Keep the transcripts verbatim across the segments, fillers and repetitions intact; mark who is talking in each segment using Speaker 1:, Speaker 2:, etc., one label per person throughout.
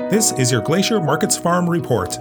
Speaker 1: This is your Glacier Markets Farm Report.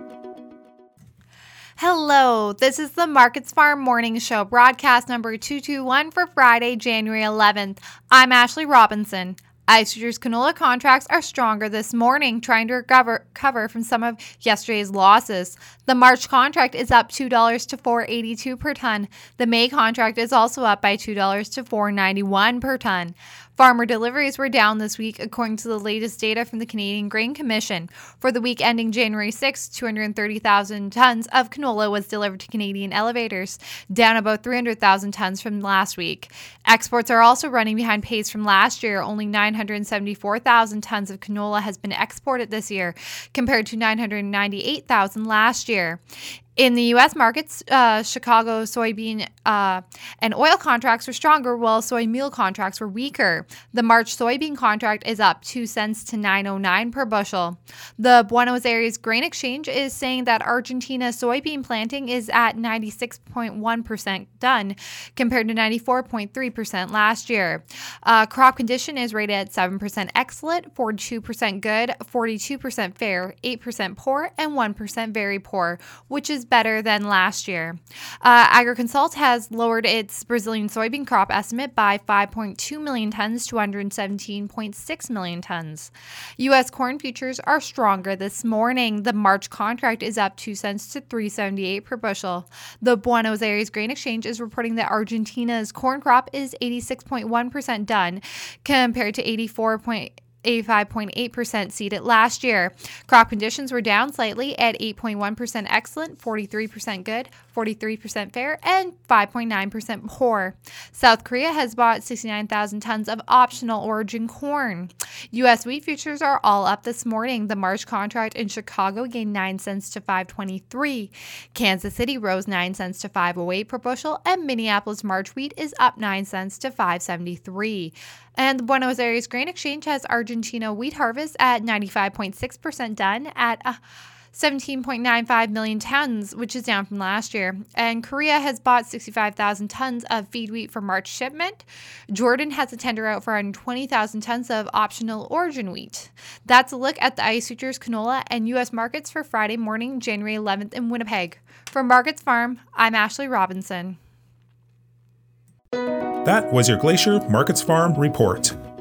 Speaker 2: Hello, this is the Markets Farm Morning Show, broadcast number two two one for Friday, January eleventh. I'm Ashley Robinson. ICE futures canola contracts are stronger this morning, trying to recover, recover from some of yesterday's losses. The March contract is up two dollars to four eighty-two per ton. The May contract is also up by two dollars to four ninety-one per ton. Farmer deliveries were down this week, according to the latest data from the Canadian Grain Commission. For the week ending January sixth, two hundred thirty thousand tons of canola was delivered to Canadian elevators, down about three hundred thousand tons from last week. Exports are also running behind pace from last year. Only nine hundred seventy-four thousand tons of canola has been exported this year, compared to nine hundred ninety-eight thousand last year. In the U S markets, uh, Chicago soybean uh, and oil contracts were stronger, while soy meal contracts were weaker. The March soybean contract is up two cents to nine oh nine per bushel. The Buenos Aires Grain Exchange is saying that Argentina soybean planting is at ninety-six point one percent done, compared to ninety-four point three percent last year. Uh, crop condition is rated at seven percent excellent, forty-two percent good, forty-two percent fair, eight percent poor, and one percent very poor, which is better than last year. Uh, AgriConsult has lowered its Brazilian soybean crop estimate by five point two million tons to one hundred seventeen point six million tons. U S corn futures are stronger this morning. The March contract is up two cents to three seventy-eight per bushel. The Buenos Aires Grain Exchange is reporting that Argentina's corn crop is eighty-six point one percent done, compared to eighty-four point eighty-five point eight percent seeded last year. Crop conditions were down slightly at eight point one percent excellent, forty-three percent good, forty-three percent fair, and five point nine percent poor. South Korea has bought sixty-nine thousand tons of optional origin corn. U S wheat futures are all up this morning. The March contract in Chicago gained nine cents to five twenty-three. Kansas City rose nine cents to five oh eight per bushel, and Minneapolis March wheat is up nine cents to five seventy-three. And the Buenos Aires Grain Exchange has Argentina wheat harvest at ninety-five point six percent done at uh, seventeen point nine five million tons, which is down from last year. And Korea has bought sixty-five thousand tons of feed wheat for March shipment. Jordan has a tender out for one hundred twenty thousand tons of optional origin wheat. That's a look at the ICE futures, canola, and U S markets for Friday morning, January eleventh in Winnipeg. From Markets Farm, I'm Ashley Robinson.
Speaker 1: That was your Glacier Markets Farm Report.